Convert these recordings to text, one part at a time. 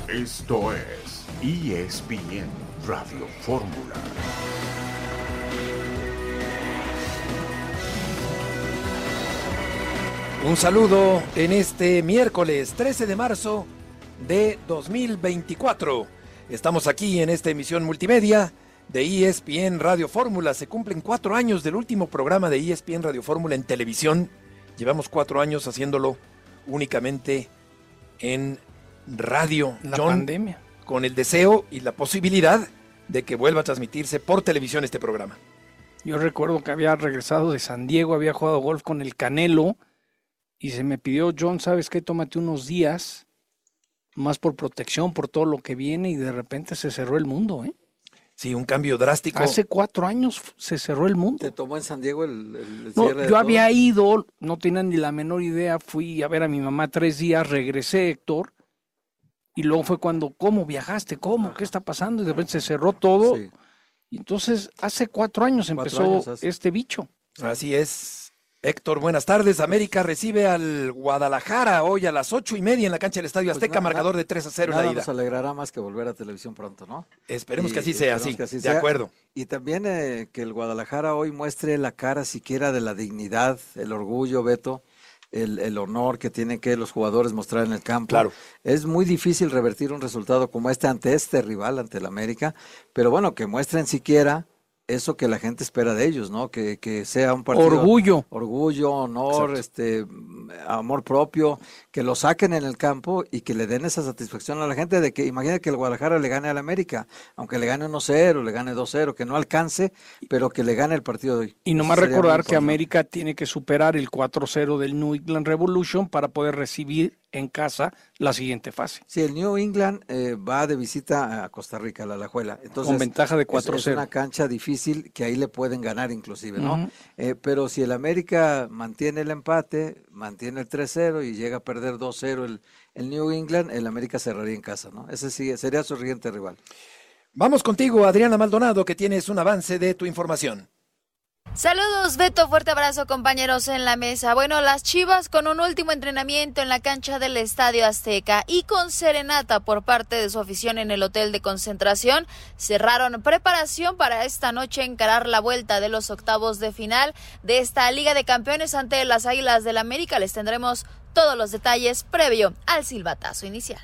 Esto es ESPN Radio Fórmula. Un saludo en este miércoles 13 de marzo de 2024. Estamos aquí en esta emisión multimedia de ESPN Radio Fórmula. Se cumplen 4 años del último programa de ESPN Radio Fórmula en televisión. Llevamos 4 años haciéndolo únicamente en radio. La John, pandemia. con el deseo y la posibilidad de que vuelva a transmitirse por televisión este programa. Yo recuerdo que había regresado de San Diego, había jugado golf con el Canelo y se me pidió, John, ¿sabes qué? Tómate unos días, más por protección, por todo lo que viene, y de repente se cerró el mundo, ¿eh? Sí, un cambio drástico. Hace 4 años se cerró el mundo. ¿Te tomó en San Diego el No, cierre de yo todo? había ido, no tenía ni la menor idea, fui a ver a mi mamá 3 días, regresé, Héctor, y luego fue cuando, ¿cómo viajaste? ¿Cómo? ¿Qué está pasando? Y de repente se cerró todo. Sí. Y entonces, hace 4 años 4 empezó años hace. este bicho. Así es. Héctor, buenas tardes. América recibe al Guadalajara hoy a las 8:30 en la cancha del Estadio Pues Azteca, marcador de 3-0 en la Nada ida. nos alegrará más que volver a televisión pronto, ¿no? Esperemos que así Y sea, esperemos sí, que así de sea. acuerdo. Y también que el Guadalajara hoy muestre la cara siquiera de la dignidad, el orgullo, Beto, el honor que tienen que los jugadores mostrar en el campo. Claro. Es muy difícil revertir un resultado como este ante este rival, ante el América, pero bueno, que muestren siquiera eso que la gente espera de ellos, ¿no? Que sea un partido... Orgullo, honor, amor propio, que lo saquen en el campo y que le den esa satisfacción a la gente de que imagina que el Guadalajara le gane al América, aunque le gane 1-0, le gane 2-0, que no alcance, pero que le gane el partido de hoy. Y nomás Sería recordar muy que importante. América tiene que superar el 4-0 del New England Revolution para poder recibir en casa la siguiente fase. Sí, el New England va de visita a Costa Rica, a la Alajuela. Entonces, Con ventaja de es 4-0. una cancha difícil que ahí le pueden ganar inclusive, ¿no? Ujú. Pero si el América mantiene el empate, mantiene el 3-0 y llega a perder 2-0 el New England, el América cerraría en casa, ¿no? Ese sí sería su siguiente rival. Vamos contigo, Adriana Maldonado, que tienes un avance de tu información. Saludos, Beto, fuerte abrazo, compañeros en la mesa. Bueno, las Chivas con un último entrenamiento en la cancha del Estadio Azteca y con serenata por parte de su afición en el hotel de concentración, cerraron preparación para esta noche encarar la vuelta de los octavos de final de esta Liga de Campeones ante las Águilas del América. Les tendremos todos los detalles previo al silbatazo inicial.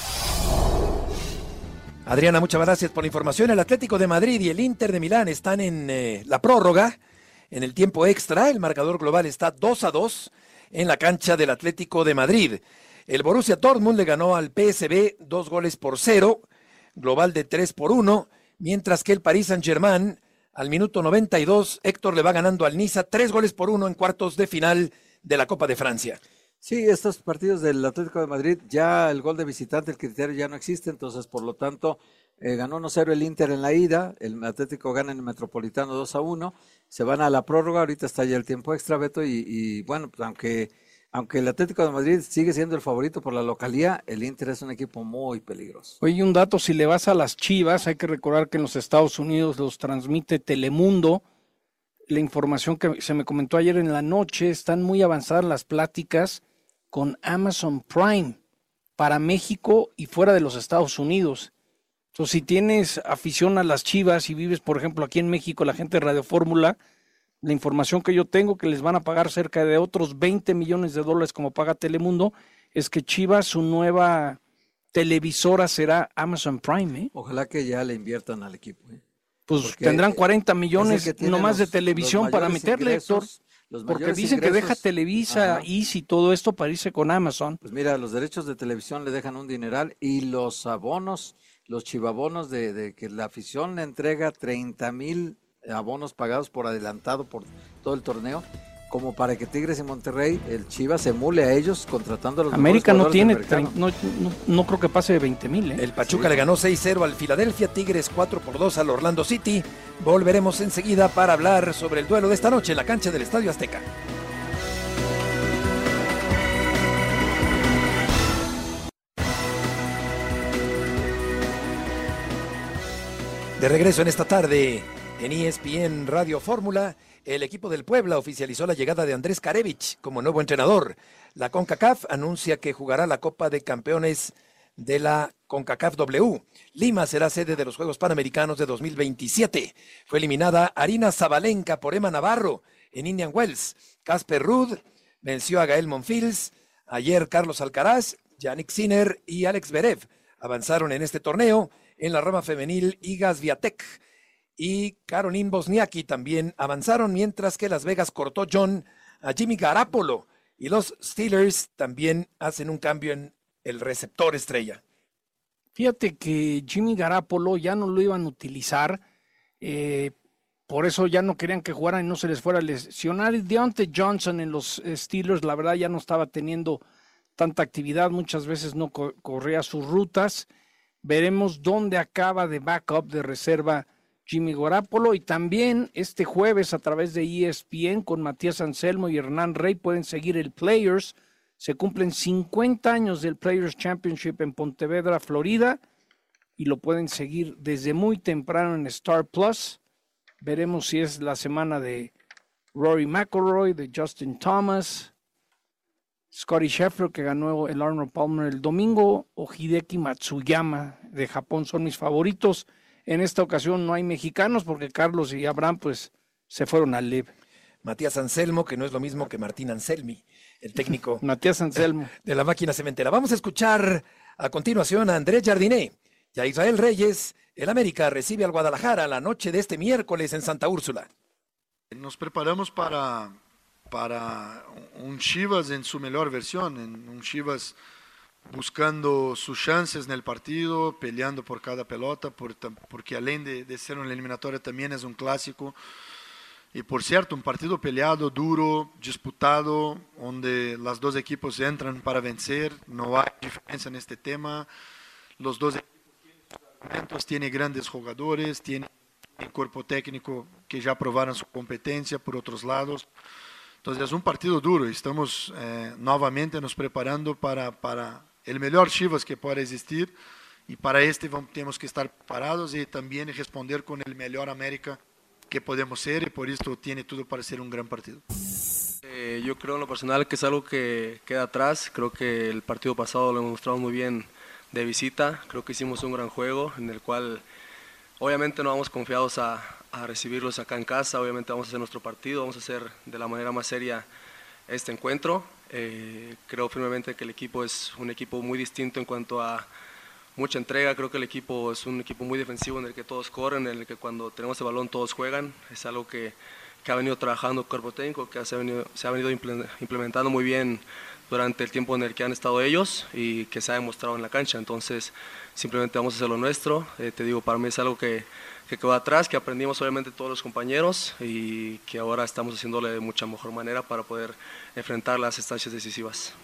Adriana, muchas gracias por la información. El Atlético de Madrid y el Inter de Milán están en la prórroga, en el tiempo extra. El marcador global está 2-2 en la cancha del Atlético de Madrid. El Borussia Dortmund le ganó al PSV 2-0, global de 3-1, mientras que el Paris Saint-Germain al minuto 92, Héctor le va ganando al Niza 3-1 en cuartos de final de la Copa de Francia. Sí, estos partidos del Atlético de Madrid, ya el gol de visitante, el criterio ya no existe, entonces por lo tanto ganó 1-0 el Inter en la ida, el Atlético gana en el Metropolitano 2-1, se van a la prórroga, ahorita está ya el tiempo extra, Beto, y bueno, pues aunque el Atlético de Madrid sigue siendo el favorito por la localía, el Inter es un equipo muy peligroso. Oye, un dato, si le vas a las Chivas, hay que recordar que en los Estados Unidos los transmite Telemundo. La información que se me comentó ayer en la noche, están muy avanzadas las pláticas con Amazon Prime para México y fuera de los Estados Unidos. Entonces, si tienes afición a las Chivas y vives, por ejemplo, aquí en México, la gente de Radio Fórmula, la información que yo tengo que les van a pagar cerca de otros $20 millones como paga Telemundo, es que Chivas, su nueva televisora será Amazon Prime, ¿eh? Ojalá que ya le inviertan al equipo, ¿eh? Pues Porque tendrán 40 es el millones que tiene nomás de los televisión para mayores meterle, Héctor. los Porque mayores dicen que deja ingresos. Televisa, Ajá. Easy, todo esto para irse con Amazon. Pues mira, los derechos de televisión le dejan un dineral y los abonos, los chivabonos de que la afición le entrega 30,000 abonos pagados por adelantado por todo el torneo, como para que Tigres y Monterrey, el Chivas, se emule a ellos contratando a los América no mejores tiene, jugadores del mercado. no creo que pase de 20,000, ¿eh? El Pachuca Sí. le ganó 6-0 al Philadelphia, Tigres 4-2 al Orlando City. Volveremos enseguida para hablar sobre el duelo de esta noche en la cancha del Estadio Azteca. De regreso en esta tarde en ESPN Radio Fórmula, el equipo del Puebla oficializó la llegada de Andrés Karevich como nuevo entrenador. La CONCACAF anuncia que jugará la Copa de Campeones de la CONCACAF W. Lima será sede de los Juegos Panamericanos de 2027. Fue eliminada Arina Zabalenka por Emma Navarro en Indian Wells. Casper Ruud venció a Gael Monfils. Ayer Carlos Alcaraz, Yannick Sinner y Alex Zverev avanzaron en este torneo. En la rama femenil, Iga Swiatek y Caroline Wozniacki también avanzaron, mientras que Las Vegas cortó John a Jimmy Garapolo y los Steelers también hacen un cambio en el receptor estrella. Fíjate que Jimmy Garapolo ya no lo iban a utilizar, por eso ya no querían que jugaran y no se les fuera a lesionar. Y Deontay Johnson en los Steelers, la verdad, ya no estaba teniendo tanta actividad, muchas veces no corría sus rutas. Veremos dónde acaba de backup de reserva Jimmy Garapolo. Y también este jueves a través de ESPN con Matías Anselmo y Hernán Rey pueden seguir el Players. Se cumplen 50 años del Players Championship en Pontevedra, Florida, y lo pueden seguir desde muy temprano en Star Plus. Veremos si es la semana de Rory McIlroy, de Justin Thomas, Scottie Scheffler, que ganó el Arnold Palmer el domingo, o Hideki Matsuyama de Japón son mis favoritos. En esta ocasión no hay mexicanos porque Carlos y Abraham pues se fueron al LIV. Matías Anselmo, que no es lo mismo que Martín Anselmi, el técnico Matías Anselmo de la máquina cementera. Vamos a escuchar a continuación a Andrés Jardiné y a Israel Reyes. El América recibe al Guadalajara la noche de este miércoles en Santa Úrsula. Nos preparamos para un Chivas en su mejor versión, en un Chivas buscando sus chances en el partido, peleando por cada pelota, porque além de ser una eliminatoria también es un clásico. Y por cierto, un partido peleado, duro, disputado, donde los dos equipos entran para vencer, no hay diferencia en este tema. Los dos equipos tienen grandes jugadores, tienen un cuerpo técnico que ya probaron su competencia por otros lados. Entonces es un partido duro y estamos nuevamente nos preparando para el mejor Chivas que pueda existir, y para tenemos que estar preparados y también responder con el mejor América que podemos ser, y por esto tiene todo para ser un gran partido. Yo creo en lo personal que es algo que queda atrás. Creo que el partido pasado lo hemos mostrado muy bien de visita. Creo que hicimos un gran juego en el cual obviamente no vamos confiados a recibirlos acá en casa. Obviamente vamos a hacer nuestro partido, vamos a hacer de la manera más seria este encuentro. Creo firmemente que el equipo es un equipo muy distinto en cuanto a mucha entrega. Creo que el equipo es un equipo muy defensivo en el que todos corren, en el que cuando tenemos el balón todos juegan. Es algo que ha venido trabajando el cuerpo técnico, que se ha venido implementando muy bien durante el tiempo en el que han estado ellos y que se ha demostrado en la cancha. Entonces simplemente vamos a hacer lo nuestro. Te digo, para mí es algo que quedó atrás, que aprendimos obviamente todos los compañeros y que ahora estamos haciéndole de mucha mejor manera para poder enfrentar las instancias decisivas.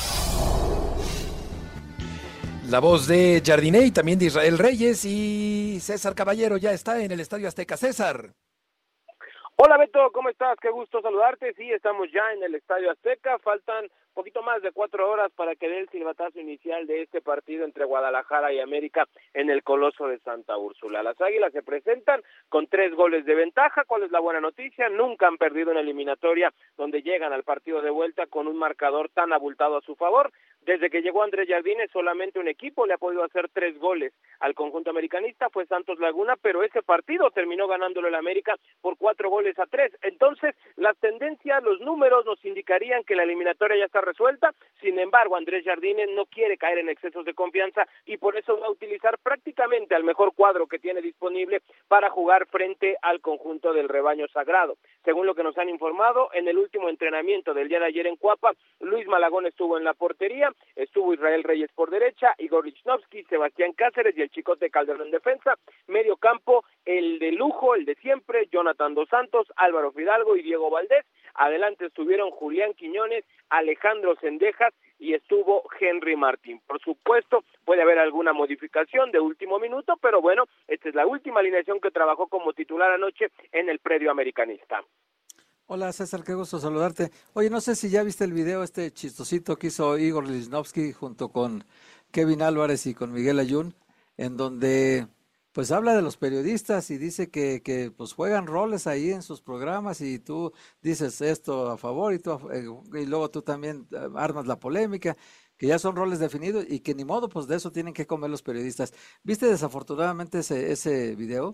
La voz de Jardiné y también de Israel Reyes, y César Caballero ya está en el Estadio Azteca. César. Hola Beto, ¿cómo estás? Qué gusto saludarte. Sí, estamos ya en el Estadio Azteca. Faltan poquito más de 4 horas para que dé el silbatazo inicial de este partido entre Guadalajara y América en el Coloso de Santa Úrsula. Las Águilas se presentan con 3 goles de ventaja. ¿Cuál es la buena noticia? Nunca han perdido una eliminatoria donde llegan al partido de vuelta con un marcador tan abultado a su favor. Desde que llegó Andrés Jardine, solamente un equipo le ha podido hacer 3 goles al conjunto americanista, fue Santos Laguna, pero ese partido terminó ganándolo el América por 4-3. Entonces, las tendencias, los números nos indicarían que la eliminatoria ya está resuelta. Sin embargo, Andrés Jardine no quiere caer en excesos de confianza y por eso va a utilizar prácticamente al mejor cuadro que tiene disponible para jugar frente al conjunto del rebaño sagrado. Según lo que nos han informado, en el último entrenamiento del día de ayer en Cuapa, Luis Malagón estuvo en la portería, estuvo Israel Reyes por derecha, Igor Lichnowsky, Sebastián Cáceres y el Chicote Calderón en defensa. Medio campo, el de lujo, el de siempre, Jonathan Dos Santos, Álvaro Fidalgo y Diego Valdés. Adelante estuvieron Julián Quiñones, Alejandro Cendejas y estuvo Henry Martín. Por supuesto, puede haber alguna modificación de último minuto, pero bueno, esta es la última alineación que trabajó como titular anoche en el predio americanista. Hola César, qué gusto saludarte. Oye, no sé si ya viste el video chistosito que hizo Igor Lichnowsky junto con Kevin Álvarez y con Miguel Ayun, en donde Pues habla de los periodistas y dice que pues juegan roles ahí en sus programas y tú dices esto a favor y luego tú también armas la polémica, que ya son roles definidos y que ni modo, pues de eso tienen que comer los periodistas. ¿Viste desafortunadamente ese video?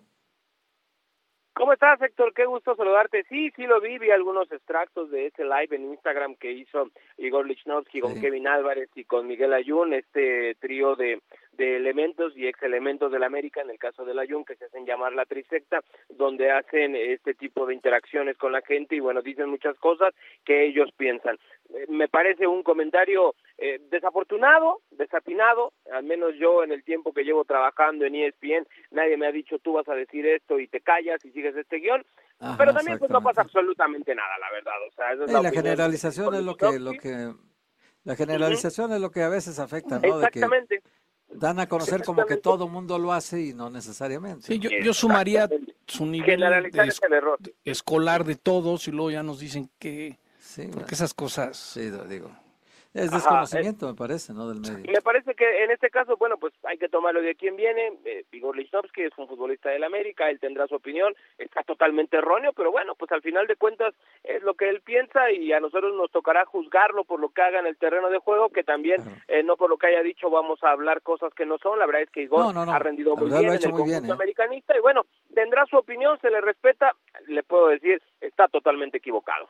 ¿Cómo estás, Héctor? Qué gusto saludarte. Sí, lo vi algunos extractos de ese live en Instagram que hizo Igor Lichnowsky con Kevin Álvarez y con Miguel Ayun, este trío de elementos y ex elementos del América, en el caso del Ayun, que se hacen llamar la Trisecta, donde hacen este tipo de interacciones con la gente y bueno, dicen muchas cosas que ellos piensan. Me parece un comentario desafortunado, desatinado, al menos yo en el tiempo que llevo trabajando en ESPN, nadie me ha dicho tú vas a decir esto y te callas y sigues este guión. Ajá, pero también pues no pasa absolutamente nada, la verdad. O sea, esa es la generalización es lo que la generalización es lo que a veces afecta, ¿no? Exactamente. De que dan a conocer como que todo mundo lo hace y no necesariamente. Sí, yo sumaría su nivel escolar de todos y luego ya nos dicen que porque esas cosas. Sí, digo. Es desconocimiento, me parece, ¿no? Del medio. Me parece que en este caso, bueno, pues hay que tomarlo de quién viene. Igor Lichnowsky es un futbolista del América, él tendrá su opinión, está totalmente erróneo, pero bueno, pues al final de cuentas es lo que él piensa y a nosotros nos tocará juzgarlo por lo que haga en el terreno de juego, que también no por lo que haya dicho vamos a hablar cosas que no son. La verdad es que Igor ha rendido muy bien en el conjunto americanista y bueno, tendrá su opinión, se le respeta, le puedo decir, está totalmente equivocado.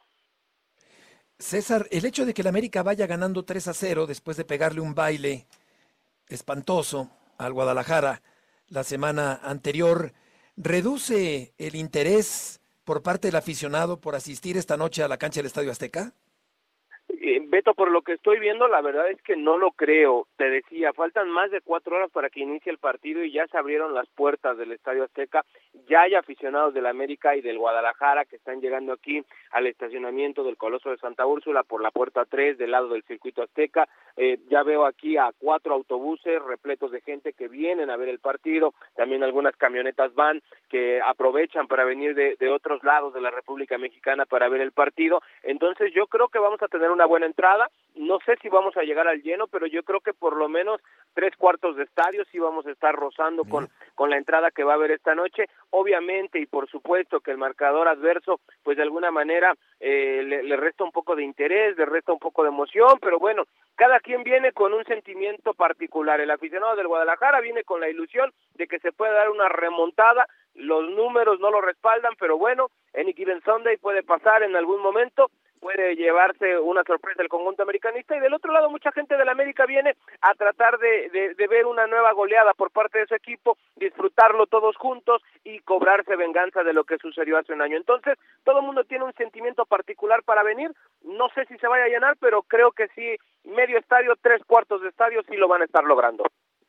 César, el hecho de que el América vaya ganando 3-0 después de pegarle un baile espantoso al Guadalajara la semana anterior, ¿reduce el interés por parte del aficionado por asistir esta noche a la cancha del Estadio Azteca? Beto, por lo que estoy viendo, la verdad es que no lo creo. Te decía, faltan más de 4 horas para que inicie el partido y ya se abrieron las puertas del Estadio Azteca. Ya hay aficionados del América y del Guadalajara que están llegando aquí al estacionamiento del Coloso de Santa Úrsula por la puerta 3 del lado del Circuito Azteca. Ya veo aquí a 4 autobuses repletos de gente que vienen a ver el partido. También algunas camionetas van que aprovechan para venir de otros lados de la República Mexicana para ver el partido. Entonces yo creo que vamos a tener una buena entrada. No sé si vamos a llegar al lleno, pero yo creo que por lo menos 3/4 de estadio sí vamos a estar rozando con la entrada que va a haber esta noche. Obviamente y por supuesto que el marcador adverso pues de alguna manera le resta un poco de interés, le resta un poco de emoción, pero bueno, cada quien viene con un sentimiento particular. El aficionado del Guadalajara viene con la ilusión de que se puede dar una remontada. Los números no lo respaldan, pero bueno, Any Given Sunday puede pasar en algún momento, puede llevarse una sorpresa el conjunto americanista, y del otro lado mucha gente del América viene a tratar de ver una nueva goleada por parte de su equipo, disfrutarlo todos juntos y cobrarse venganza de lo que sucedió hace un año. Entonces, todo el mundo tiene un sentimiento particular para venir. No sé si se vaya a llenar, pero creo que sí, medio estadio, 3/4 de estadio sí lo van a estar logrando.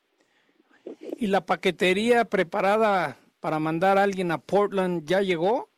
¿Y la paquetería preparada para mandar a alguien a Portland ya llegó?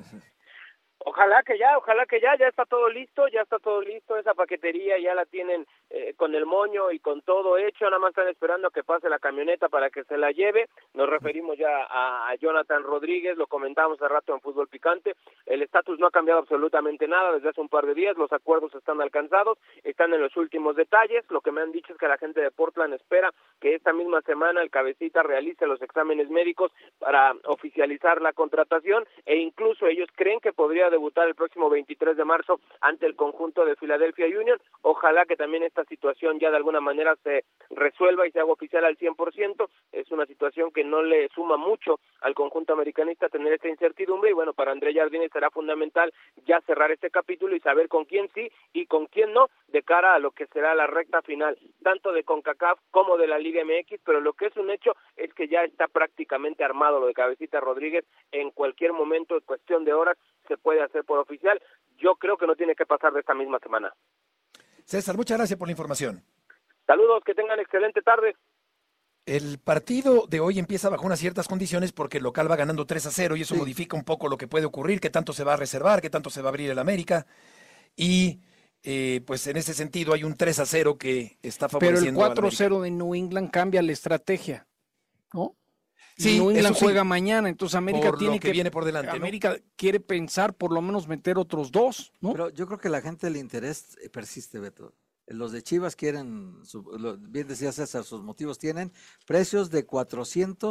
Ojalá que ya está todo listo, esa paquetería ya la tienen con el moño y con todo hecho, nada más están esperando a que pase la camioneta para que se la lleve. Nos referimos ya a Jonathan Rodríguez, lo comentamos hace rato en Fútbol Picante, el estatus no ha cambiado absolutamente nada desde hace un par de días, los acuerdos están alcanzados, están en los últimos detalles. Lo que me han dicho es que la gente de Portland espera que esta misma semana el cabecita realice los exámenes médicos para oficializar la contratación, e incluso ellos creen que podría debutar el próximo 23 de marzo ante el conjunto de Philadelphia Union. Ojalá que también esta situación ya de alguna manera se resuelva y se haga oficial al 100%. Es una situación que no le suma mucho al conjunto americanista tener esta incertidumbre, y bueno, para André Jardine será fundamental ya cerrar este capítulo y saber con quién sí y con quién no de cara a lo que será la recta final, tanto de CONCACAF como de la Liga MX, pero lo que es un hecho es que ya está prácticamente armado lo de Cabecita Rodríguez. En cualquier momento, en cuestión de horas, se puede hacer por oficial. Yo creo que no tiene que pasar de esta misma semana. César, muchas gracias por la información. Saludos, que tengan excelente tarde. El partido de hoy empieza bajo unas ciertas condiciones porque el local va ganando 3-0 y eso modifica un poco lo que puede ocurrir, qué tanto se va a reservar, qué tanto se va a abrir el América, y pues en ese sentido hay un 3-0 que está favoreciendo. Pero el 4-0 de New England cambia la estrategia, ¿no? Sí, New England juega mañana, entonces América por tiene lo que viene por delante, América quiere pensar por lo menos meter otros 2, ¿no? Pero yo creo que la gente del interés persiste, Beto. Los de Chivas quieren, bien decía César, sus motivos tienen precios de 400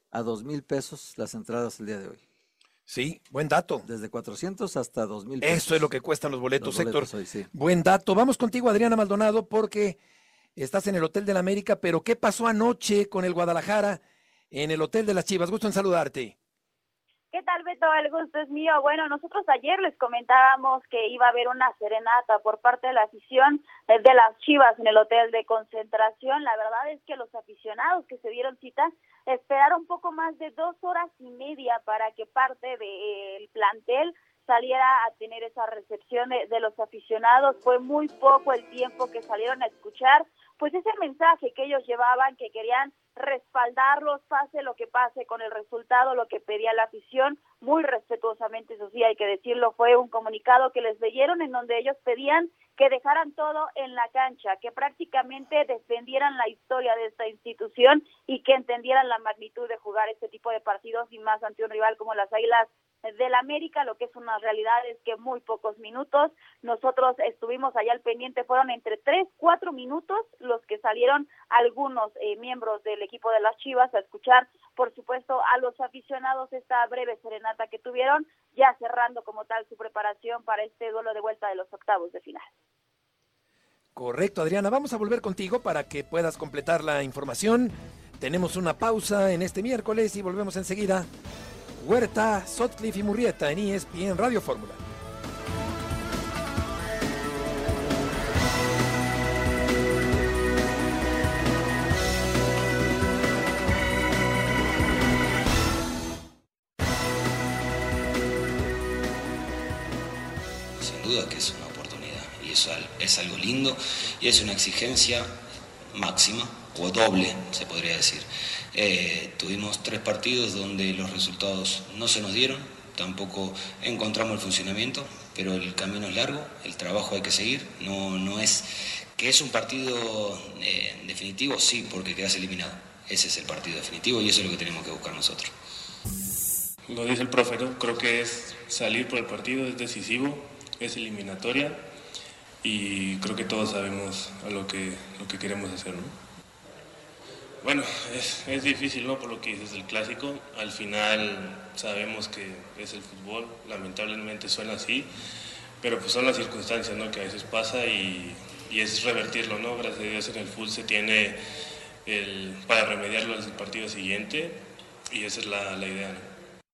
a 2,000 pesos las entradas el día de hoy. Sí, buen dato. Desde 400 hasta 2,000 pesos. Eso es lo que cuestan los boletos, Héctor. Hoy, sí. Buen dato. Vamos contigo, Adriana Maldonado, porque estás en el Hotel de la América, pero ¿qué pasó anoche con el Guadalajara en el Hotel de las Chivas? Gusto en saludarte. ¿Qué tal, Beto? El gusto es mío. Bueno, nosotros ayer les comentábamos que iba a haber una serenata por parte de la afición de las Chivas en el hotel de concentración. La verdad es que los aficionados que se dieron cita esperaron un poco más de 2 horas y media para que parte del plantel saliera a tener esa recepción de los aficionados. Fue muy poco el tiempo que salieron a escuchar pues ese mensaje que ellos llevaban, que querían respaldarlos, pase lo que pase con el resultado, lo que pedía la afición, muy respetuosamente, eso sí, hay que decirlo, fue un comunicado que les leyeron en donde ellos pedían que dejaran todo en la cancha, que prácticamente defendieran la historia de esta institución y que entendieran la magnitud de jugar este tipo de partidos y más ante un rival como las Águilas del América. Lo que es una realidad es que muy pocos minutos, nosotros estuvimos allá al pendiente, fueron entre 3-4 minutos los que salieron algunos miembros del equipo de las Chivas a escuchar, por supuesto, a los aficionados esta breve serenata que tuvieron, ya cerrando como tal su preparación para este duelo de vuelta de los octavos de final. Correcto, Adriana, vamos a volver contigo para que puedas completar la información. Tenemos una pausa en este miércoles y volvemos enseguida. Huerta, Sotcliffe y Murrieta en ESPN Radio Fórmula. Sin duda que es una oportunidad y eso es algo lindo y es una exigencia máxima o doble, se podría decir. Tuvimos 3 partidos donde los resultados no se nos dieron, tampoco encontramos el funcionamiento, pero el camino es largo, el trabajo hay que seguir, no es que es un partido definitivo, sí, porque quedas eliminado, ese es el partido definitivo y eso es lo que tenemos que buscar nosotros. Lo dice el profe, ¿no? Creo que es salir por el partido, es decisivo, es eliminatoria y creo que todos sabemos a lo que queremos hacer, ¿no? Bueno, es difícil, ¿no? Por lo que dices del clásico, al final sabemos que es el fútbol, lamentablemente suena así, pero pues son las circunstancias, ¿no? Que a veces pasa y es revertirlo, ¿no? Gracias a Dios en el fútbol se tiene para remediarlo al partido siguiente y esa es la idea, ¿no?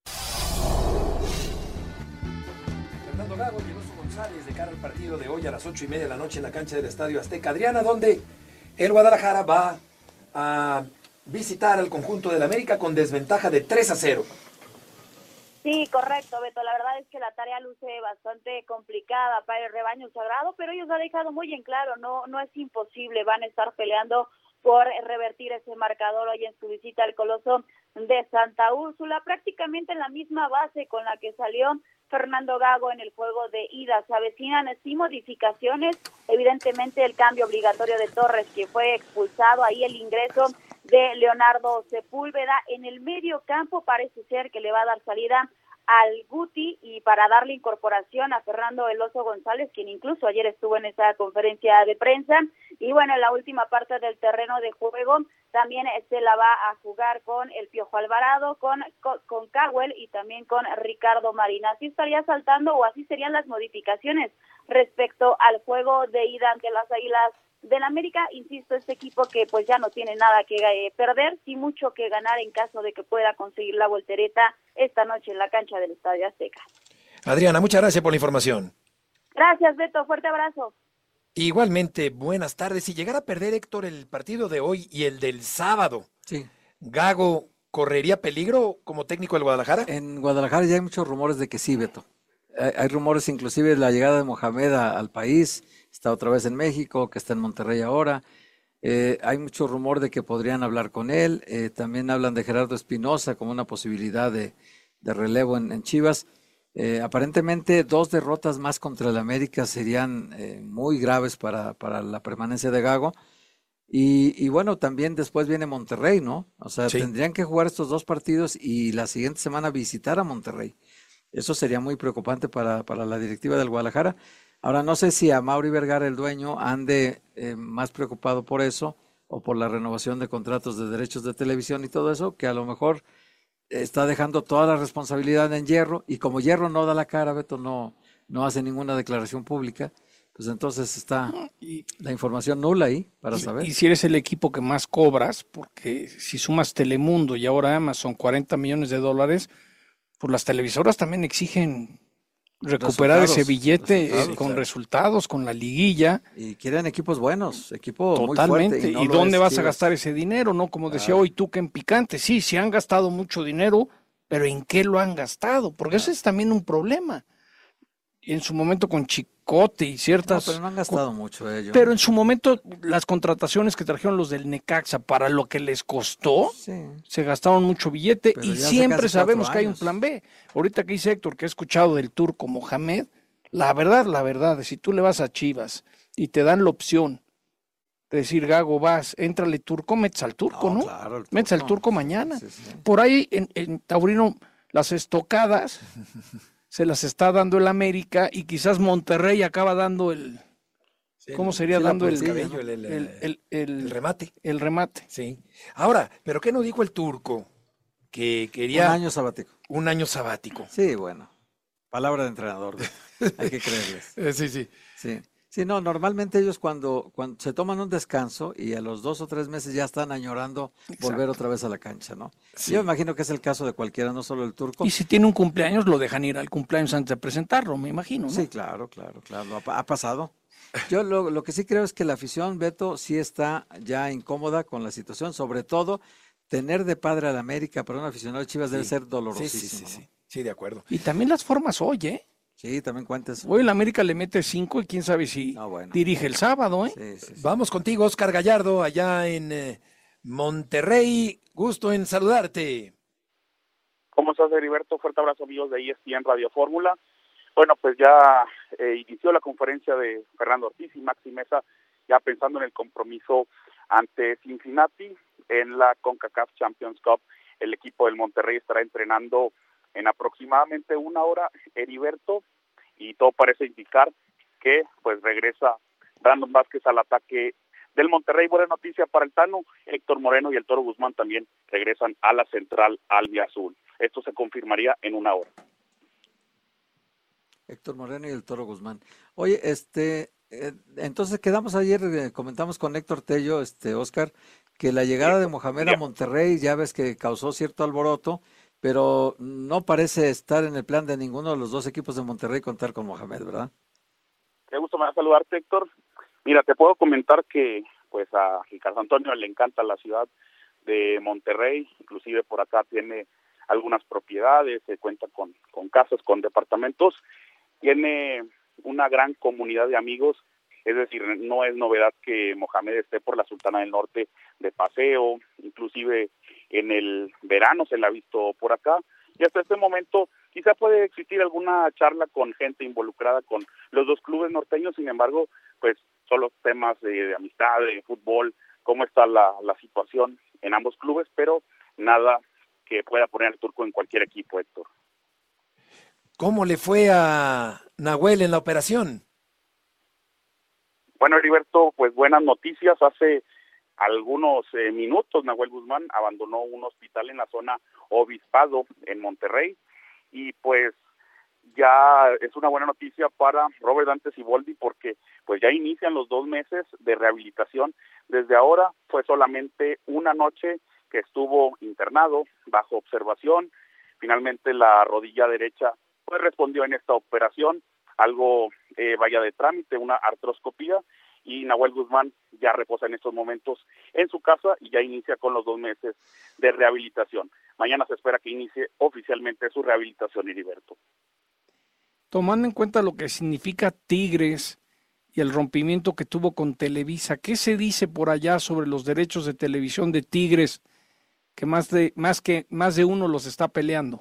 Fernando Gago y Alonso González de cara al partido de hoy a las 8:30 de la noche en la cancha del Estadio Azteca, Adriana, donde el Guadalajara va a visitar al conjunto del América con desventaja de 3-0. Sí, correcto, Beto. La verdad es que la tarea luce bastante complicada para el rebaño sagrado, pero ellos han dejado muy en claro, no es imposible, van a estar peleando por revertir ese marcador hoy en su visita al Coloso de Santa Úrsula, prácticamente en la misma base con la que salió Fernando Gago en el juego de ida. Se avecinan sí modificaciones, evidentemente el cambio obligatorio de Torres, que fue expulsado, ahí el ingreso de Leonardo Sepúlveda en el medio campo, parece ser que le va a dar salida al Guti y para darle incorporación a Fernando El Oso González, quien incluso ayer estuvo en esa conferencia de prensa. Y bueno, en la última parte del terreno de juego también se la va a jugar con el Piojo Alvarado, con Cowell y también con Ricardo Marina. Así estaría saltando o así serían las modificaciones respecto al juego de ida ante las Águilas del América. Insisto, este equipo que pues ya no tiene nada que perder, sí mucho que ganar en caso de que pueda conseguir la voltereta esta noche en la cancha del Estadio Azteca. Adriana, muchas gracias por la información. Gracias, Beto, fuerte abrazo. Igualmente, buenas tardes. Si llegara a perder, Héctor, el partido de hoy y el del sábado, sí, ¿Gago correría peligro como técnico del Guadalajara? En Guadalajara ya hay muchos rumores de que sí, Beto. Hay rumores inclusive de la llegada de Mohamed al país, está otra vez en México, que está en Monterrey ahora. Hay mucho rumor de que podrían hablar con él. También hablan de Gerardo Espinosa como una posibilidad de relevo en Chivas. Aparentemente 2 derrotas más contra el América serían muy graves para la permanencia de Gago. Y bueno, también después viene Monterrey, ¿no? O sea, sí, tendrían que jugar estos 2 partidos y la siguiente semana visitar a Monterrey. Eso sería muy preocupante para la directiva del Guadalajara. Ahora, no sé si a Mauri Vergara, el dueño, ande más preocupado por eso o por la renovación de contratos de derechos de televisión y todo eso, que a lo mejor está dejando toda la responsabilidad en Hierro, y como Hierro no da la cara, Beto, no hace ninguna declaración pública, pues entonces está la información nula ahí para saber. Y si eres el equipo que más cobras, porque si sumas Telemundo y ahora Amazon, $40 millones, pues las televisoras también exigen recuperar ese billete con resultados, con la liguilla. Y quieren equipos buenos, equipo totalmente. Muy fuerte. ¿Y dónde vas a gastar ese dinero? ¿No? Como decía hoy Tuca en Picante, sí, se han gastado mucho dinero, pero ¿en qué lo han gastado? Porque ese es también un problema. En su momento con Chicote y ciertas... No, pero no han gastado mucho ellos. Pero en su momento las contrataciones que trajeron los del Necaxa para lo que les costó, se gastaron mucho billete, pero y siempre sabemos que hay un plan B. Ahorita que dice Héctor que he escuchado del turco Mohamed, la verdad, si tú le vas a Chivas y te dan la opción de decir, Gago, éntrale turco, metes al turco, ¿no? Claro, metes al turco mañana. Sí. Por ahí en Taurino las estocadas... se las está dando el América y quizás Monterrey acaba dando el... ¿Cómo sería? Dando el remate. El remate. Sí. Ahora, ¿pero qué no dijo el turco? Que quería... Un año sabático. Sí, bueno. Palabra de entrenador. Hay que creerles. Sí. Sí, no, normalmente ellos cuando se toman un descanso y a los 2 o 3 meses ya están añorando volver otra vez a la cancha, ¿no? Sí. Yo imagino que es el caso de cualquiera, no solo el turco. Y si tiene un cumpleaños, lo dejan ir al cumpleaños antes de presentarlo, me imagino, ¿no? Sí, claro, ha pasado. Yo lo que sí creo es que la afición, Beto, sí está ya incómoda con la situación, sobre todo tener de padre al América para un aficionado de Chivas debe ser dolorosísimo. Sí, de acuerdo. Y también las formas hoy, Sí, también cuentes. Hoy el América le mete 5 y quién sabe si dirige el sábado, Sí. Vamos contigo, Oscar Gallardo, allá en Monterrey. Gusto en saludarte. ¿Cómo estás, Heriberto? Fuerte abrazo, amigos de ESPN Radio Fórmula. Bueno, pues ya inició la conferencia de Fernando Ortiz y Maxi Meza, ya pensando en el compromiso ante Cincinnati en la CONCACAF Champions Cup. El equipo del Monterrey estará entrenando en aproximadamente 1 hora, Heriberto, y todo parece indicar que pues regresa Brandon Vázquez al ataque del Monterrey. Buena noticia para el Tano, Héctor Moreno y el Toro Guzmán también regresan a la central albiazul. Esto se confirmaría en 1 hora. Héctor Moreno y el Toro Guzmán. Oye, entonces quedamos ayer, comentamos con Héctor Tello, Oscar, que la llegada de Mohamed a Monterrey, ya ves que causó cierto alboroto, pero no parece estar en el plan de ninguno de los dos equipos de Monterrey contar con Mohamed, ¿verdad? Qué gusto me da saludarte, Héctor. Mira, te puedo comentar que pues a Ricardo Antonio le encanta la ciudad de Monterrey, inclusive por acá tiene algunas propiedades, se cuenta con casas, con departamentos, tiene una gran comunidad de amigos, es decir, no es novedad que Mohamed esté por la Sultana del Norte de paseo, inclusive en el verano se la ha visto por acá, y hasta este momento quizá puede existir alguna charla con gente involucrada con los dos clubes norteños, sin embargo, pues solo temas de amistad, de fútbol, cómo está la situación en ambos clubes, pero nada que pueda poner al turco en cualquier equipo, Héctor. ¿Cómo le fue a Nahuel en la operación? Bueno, Heriberto, pues buenas noticias. Hace algunos minutos Nahuel Guzmán abandonó un hospital en la zona Obispado en Monterrey y pues ya es una buena noticia para Robert Dante Siboldi porque pues ya inician los 2 meses de rehabilitación. Desde ahora fue solamente una noche que estuvo internado bajo observación. Finalmente la rodilla derecha pues respondió en esta operación, algo vaya de trámite, una artroscopía, y Nahuel Guzmán ya reposa en estos momentos en su casa y ya inicia con los 2 meses de rehabilitación. Mañana se espera que inicie oficialmente su rehabilitación, Heriberto. Tomando en cuenta lo que significa Tigres y el rompimiento que tuvo con Televisa, ¿qué se dice por allá sobre los derechos de televisión de Tigres, que más de uno los está peleando?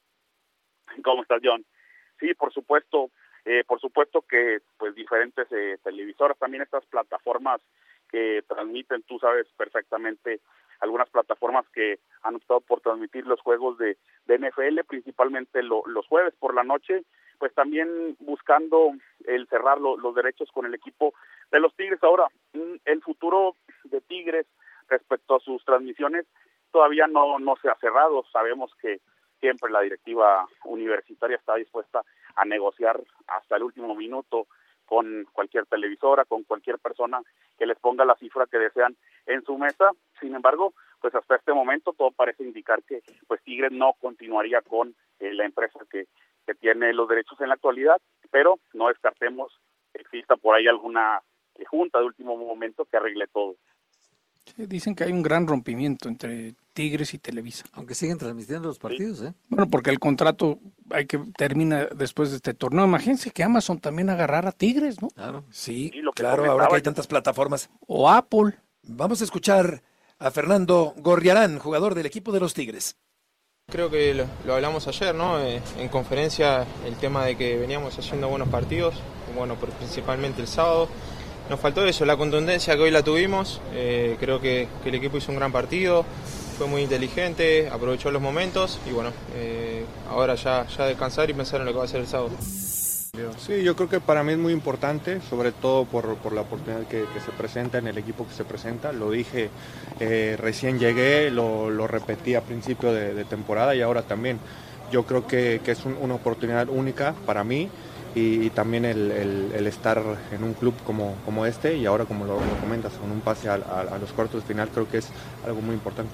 ¿Cómo estás, John? Sí, por supuesto que pues diferentes televisoras, también estas plataformas que transmiten, tú sabes perfectamente, algunas plataformas que han optado por transmitir los juegos de NFL, principalmente los jueves por la noche, pues también buscando el cerrar los derechos con el equipo de los Tigres. Ahora, el futuro de Tigres respecto a sus transmisiones todavía no se ha cerrado. Sabemos que siempre la directiva universitaria está dispuesta a negociar hasta el último minuto con cualquier televisora, con cualquier persona que les ponga la cifra que desean en su mesa. Sin embargo, pues hasta este momento todo parece indicar que pues Tigres no continuaría con la empresa que tiene los derechos en la actualidad, pero no descartemos que exista por ahí alguna junta de último momento que arregle todo. Sí, dicen que hay un gran rompimiento entre Tigres y Televisa. Aunque siguen transmitiendo los partidos, ¿eh? Bueno, porque el contrato termina después de este torneo. Imagínense que Amazon también agarrara a Tigres, ¿no? Claro. Sí, claro, ahora que hay tantas plataformas. O Apple. Vamos a escuchar a Fernando Gorriarán, jugador del equipo de los Tigres. Creo que lo hablamos ayer, ¿no? En conferencia, el tema de que veníamos haciendo buenos partidos, bueno, principalmente el sábado. Nos faltó eso, la contundencia que hoy la tuvimos. Creo que el equipo hizo un gran partido, fue muy inteligente, aprovechó los momentos y bueno, ahora ya descansar y pensar en lo que va a ser el sábado. Sí, yo creo que para mí es muy importante, sobre todo por la oportunidad que se presenta en el equipo que se presenta. Lo dije, recién llegué, lo repetí a principio de temporada y ahora también. Yo creo que es una oportunidad única para mí y también el estar en un club como este y ahora, como lo comentas, con un pase a los cuartos de final, creo que es algo muy importante.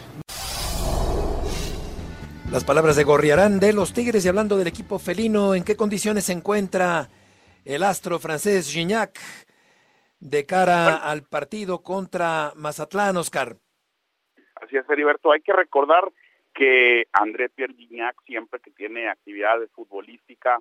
Las palabras de Gorriarán de los Tigres. Y hablando del equipo felino, ¿en qué condiciones se encuentra el astro francés Gignac de cara al partido contra Mazatlán, Oscar? Así es, Heriberto. Hay que recordar que André Pierre Gignac, siempre que tiene actividades futbolística,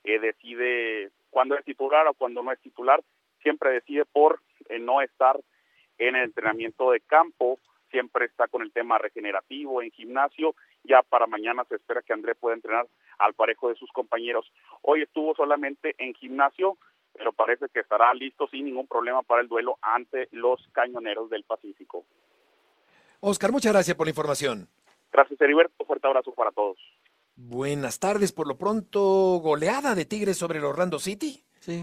decide cuándo es titular o cuándo no es titular. Siempre decide por no estar en el entrenamiento de campo. Siempre está con el tema regenerativo en gimnasio. Ya para mañana se espera que André pueda entrenar al parejo de sus compañeros. Hoy estuvo solamente en gimnasio, pero parece que estará listo sin ningún problema para el duelo ante los Cañoneros del Pacífico. Oscar, muchas gracias por la información. Gracias, Heriberto. Fuerte abrazo para todos. Buenas tardes. Por lo pronto, goleada de Tigres sobre el Orlando City. Sí.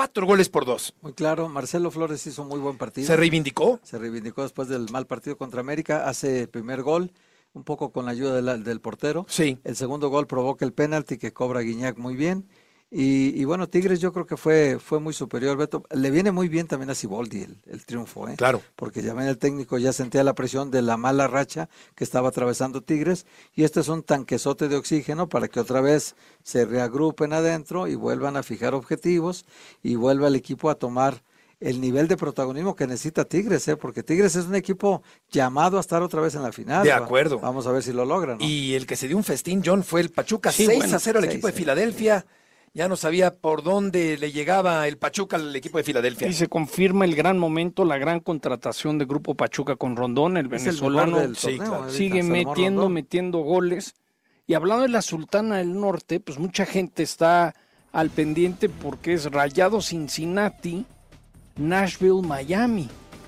4-2. Muy claro, Marcelo Flores hizo muy buen partido. ¿Se reivindicó? Se reivindicó después del mal partido contra América, hace el primer gol, un poco con la ayuda del portero. Sí. El segundo gol provoca el penalti que cobra Gignac muy bien. Y bueno, Tigres yo creo que fue muy superior, Beto. Le viene muy bien también a Siboldi el triunfo, ¿eh? Claro. Porque ya ven, el técnico ya sentía la presión de la mala racha que estaba atravesando Tigres, y este es un tanquezote de oxígeno para que otra vez se reagrupen adentro y vuelvan a fijar objetivos y vuelva el equipo a tomar el nivel de protagonismo que necesita Tigres, porque Tigres es un equipo llamado a estar otra vez en la final. De acuerdo. Vamos a ver si lo logran, ¿no? Y el que se dio un festín, John, fue el Pachuca, sí, 6-0 al equipo de Filadelfia. Ya no sabía por dónde le llegaba el Pachuca al equipo de Filadelfia. Y se confirma el gran momento, la gran contratación de Grupo Pachuca con Rondón, el venezolano. Sigue metiendo goles. Y hablando de la Sultana del Norte, pues mucha gente está al pendiente porque es Rayados Cincinnati, Nashville, Miami.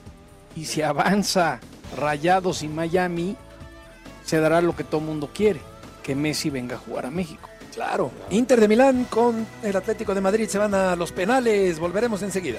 Y si avanza Rayados y Miami, se dará lo que todo mundo quiere, que Messi venga a jugar a México. Claro. Inter de Milán con el Atlético de Madrid se van a los penales. Volveremos enseguida.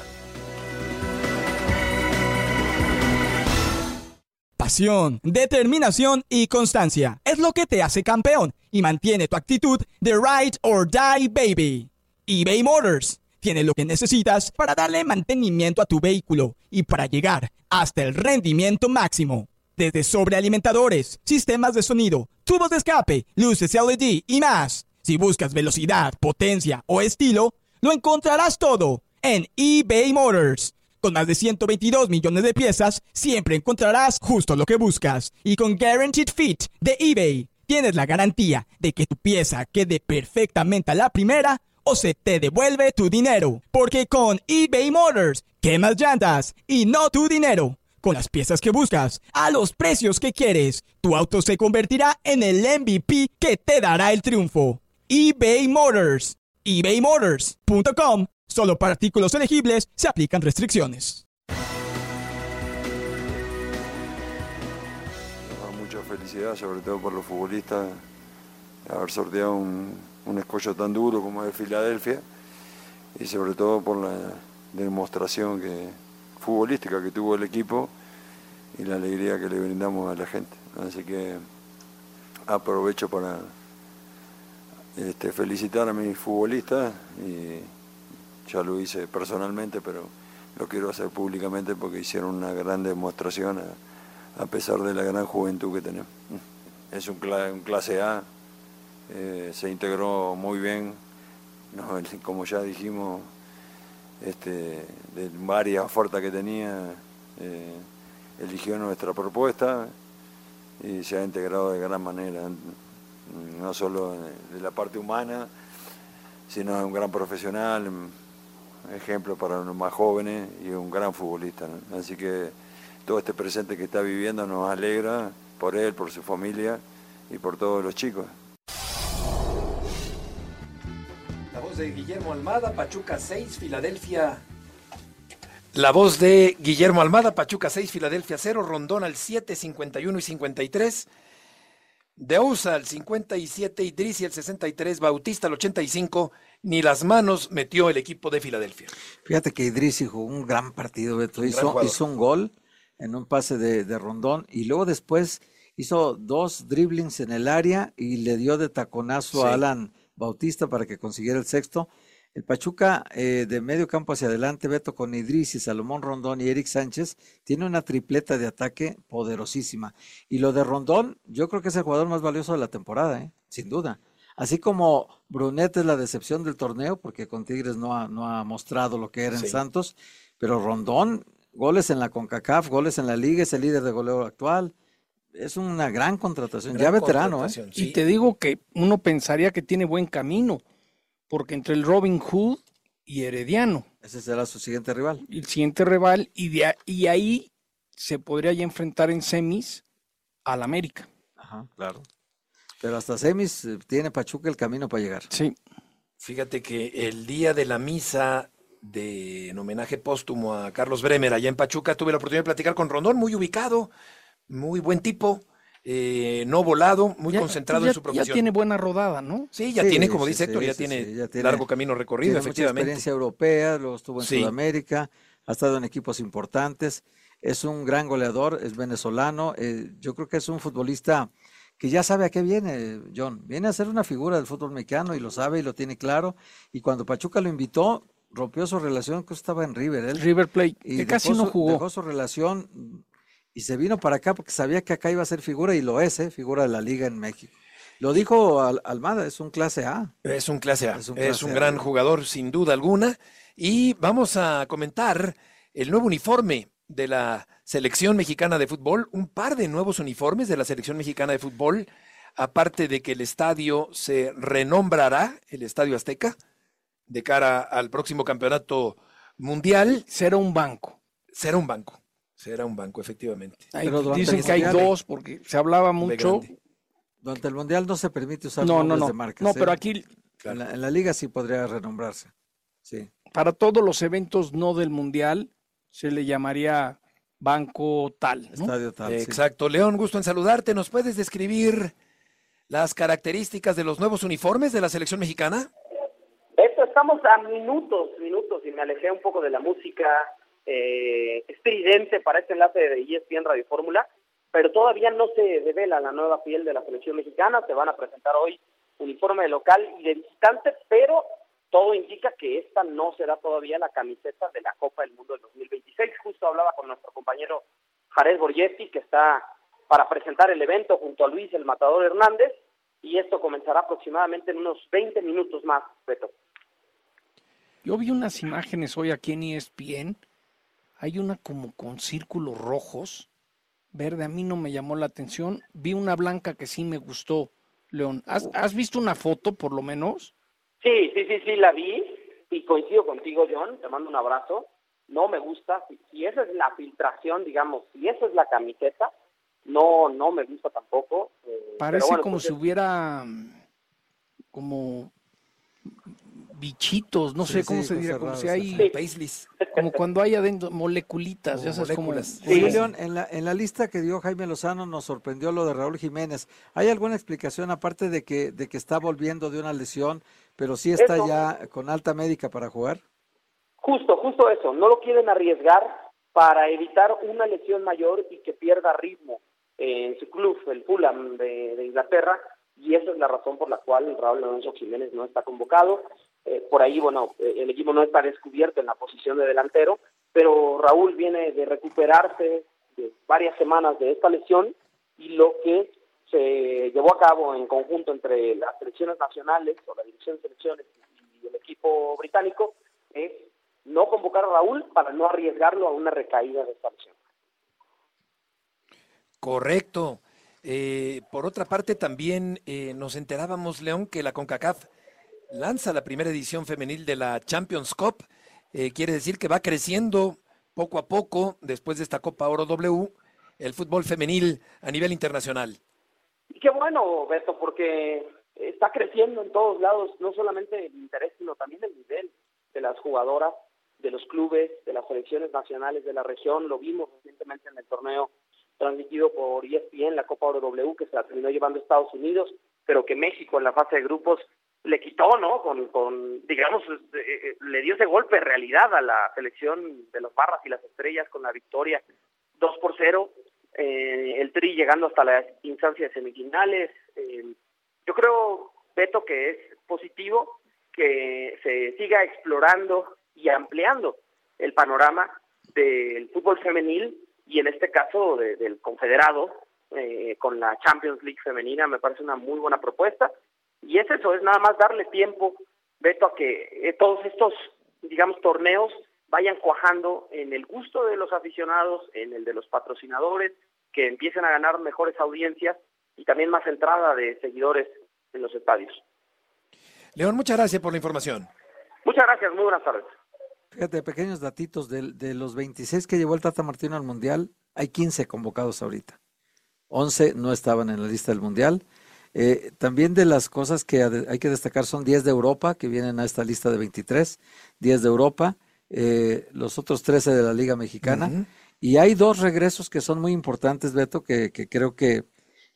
Pasión, determinación y constancia es lo que te hace campeón y mantiene tu actitud de ride or die, baby. eBay Motors tiene lo que necesitas para darle mantenimiento a tu vehículo y para llegar hasta el rendimiento máximo. Desde sobrealimentadores, sistemas de sonido, tubos de escape, luces LED y más. Si buscas velocidad, potencia o estilo, lo encontrarás todo en eBay Motors. Con más de 122 millones de piezas, siempre encontrarás justo lo que buscas. Y con Guaranteed Fit de eBay, tienes la garantía de que tu pieza quede perfectamente a la primera o se te devuelve tu dinero. Porque con eBay Motors, quemas llantas y no tu dinero. Con las piezas que buscas, a los precios que quieres, tu auto se convertirá en el MVP que te dará el triunfo. eBay Motors. ebaymotors.com. Solo para artículos elegibles se aplican restricciones. Mucha felicidad, sobre todo por los futbolistas, haber sorteado un escollo tan duro como es Filadelfia, y sobre todo por la demostración futbolística que tuvo el equipo y la alegría que le brindamos a la gente. Así que aprovecho para felicitar a mis futbolistas, y ya lo hice personalmente, pero lo quiero hacer públicamente porque hicieron una gran demostración a pesar de la gran juventud que tenemos. Es un clase A, se integró muy bien, ¿no? Como ya dijimos, de varias ofertas que tenía, eligió nuestra propuesta y se ha integrado de gran manera, no solo de la parte humana, sino un gran profesional, ejemplo para los más jóvenes y un gran futbolista, ¿no? Así que todo este presente que está viviendo nos alegra por él, por su familia y por todos los chicos. La voz de Guillermo Almada, Pachuca 6, Filadelfia. La voz de Guillermo Almada, Pachuca 6, Filadelfia 0, Rondón al 7, 51 y 53. De Ousa al 57, Idrissi al 63, Bautista al 85, ni las manos metió el equipo de Filadelfia. Fíjate que Idrissi jugó un gran partido, Beto. Hizo un gol en un pase de Rondón y luego después hizo 2 driblings en el área y le dio de taconazo a Alan Bautista para que consiguiera el sexto. El Pachuca de medio campo hacia adelante, Beto, con Idrissi, Salomón Rondón y Eric Sánchez, tiene una tripleta de ataque poderosísima. Y lo de Rondón, yo creo que es el jugador más valioso de la temporada, sin duda. Así como Brunet es la decepción del torneo, porque con Tigres no ha mostrado lo que era en Santos, pero Rondón, goles en la CONCACAF, goles en la Liga, es el líder de goleo actual. Es una gran contratación, ya veterano. Sí. Y te digo que uno pensaría que tiene buen camino, porque entre el Robin Hood y Herediano. Ese será su siguiente rival. El siguiente rival, y ahí se podría ya enfrentar en semis al América. Ajá, claro. Pero hasta semis tiene Pachuca el camino para llegar. Sí. Fíjate que el día de la misa en homenaje póstumo a Carlos Bremer allá en Pachuca, tuve la oportunidad de platicar con Rondón, muy ubicado, muy buen tipo. No volado, muy concentrado en su profesión. Ya tiene buena rodada, ¿no? Sí, ya tiene, como dice Héctor, ya tiene largo camino recorrido, efectivamente. Mucha experiencia europea, luego estuvo en Sudamérica, ha estado en equipos importantes, es un gran goleador, es venezolano, yo creo que es un futbolista que ya sabe a qué viene, John. Viene a ser una figura del fútbol mexicano y lo sabe y lo tiene claro. Y cuando Pachuca lo invitó, rompió su relación, que estaba en River. River Plate, que casi no jugó. Dejó su relación y se vino para acá porque sabía que acá iba a ser figura, y lo es, figura de la liga en México. Lo dijo Almada, es un clase A. Es un clase A, es un gran jugador sin duda alguna. Y vamos a comentar el nuevo uniforme de la selección mexicana de fútbol, un par de nuevos uniformes de la selección mexicana de fútbol, aparte de que el estadio se renombrará, el Estadio Azteca, de cara al próximo campeonato mundial. Será un banco. Será un banco. Será un banco, efectivamente. Dicen que hay dos, porque se hablaba mucho. Durante el Mundial no se permite usar nombres de marcas. No, pero aquí... En la Liga sí podría renombrarse. Sí. Para todos los eventos no del Mundial se le llamaría banco tal, ¿no? Estadio tal. Exacto. Sí. León, gusto en saludarte. ¿Nos puedes describir las características de los nuevos uniformes de la selección mexicana? Estamos a minutos, y me alejé un poco de la música estridente para este enlace de ESPN Radio Fórmula, pero todavía no se devela la nueva piel de la selección mexicana. Se van a presentar hoy uniforme de local y de visitante, pero todo indica que esta no será todavía la camiseta de la Copa del Mundo del 2026. Justo hablaba con nuestro compañero Jared Borgetti, que está para presentar el evento junto a Luis el Matador Hernández, y esto comenzará aproximadamente en unos 20 minutos más, Beto. Yo vi unas imágenes hoy aquí en ESPN. Hay una como con círculos rojos, verde, a mí no me llamó la atención. Vi una blanca que sí me gustó, León. ¿Has visto una foto, por lo menos? Sí, la vi y coincido contigo, John. Te mando un abrazo. No me gusta. Si esa es la filtración, digamos, si esa es la camiseta, no me gusta tampoco. Parece como si hubiera como bichitos, no sé cómo se diría, como si hay paisleys, como cuando hay adentro moleculitas, ya sabes, moléculas. León, en la lista que dio Jaime Lozano nos sorprendió lo de Raúl Jiménez. ¿Hay alguna explicación aparte de que está volviendo de una lesión, pero sí está ya con alta médica para jugar? Justo eso, no lo quieren arriesgar para evitar una lesión mayor y que pierda ritmo. en su club, el Fulham de Inglaterra, y esa es la razón por la cual Raúl Alonso Jiménez no está convocado. Por ahí, bueno, el equipo no está descubierto en la posición de delantero, pero Raúl viene de recuperarse de varias semanas de esta lesión, y lo que se llevó a cabo en conjunto entre las selecciones nacionales o la dirección de selecciones y el equipo británico es no convocar a Raúl para no arriesgarlo a una recaída de esta lesión. Correcto. Por otra parte, también nos enterábamos, León, que la CONCACAF lanza la primera edición femenil de la Champions Cup. Quiere decir que va creciendo poco a poco, después de esta Copa Oro W, el fútbol femenil a nivel internacional. Y qué bueno, Beto, porque está creciendo en todos lados, no solamente el interés, sino también el nivel de las jugadoras, de los clubes, de las selecciones nacionales de la región. Lo vimos recientemente en el torneo transmitido por ESPN, la Copa Oro W, que se la terminó llevando a Estados Unidos, pero que México en la fase de grupos le quitó, ¿no? Digamos, le dio ese golpe de realidad a la selección de los Barras y las Estrellas con la victoria 2-0, el Tri llegando hasta las instancias semifinales. Yo creo, Beto, que es positivo que se siga explorando y ampliando el panorama del fútbol femenil, y en este caso del Confederado, con la Champions League femenina. Me parece una muy buena propuesta. Y es eso, es nada más darle tiempo, Beto, a que todos estos, digamos, torneos vayan cuajando en el gusto de los aficionados, en el de los patrocinadores, que empiecen a ganar mejores audiencias y también más entrada de seguidores en los estadios. León, muchas gracias por la información. Muchas gracias, muy buenas tardes. Fíjate, pequeños datitos, de los 26 que llevó el Tata Martino al Mundial, hay 15 convocados ahorita. 11 no estaban en la lista del Mundial. También de las cosas que hay que destacar son 10 de Europa, que vienen a esta lista de 23, 10 de Europa, los otros 13 de la Liga Mexicana, y hay 2 regresos que son muy importantes, Beto, que creo que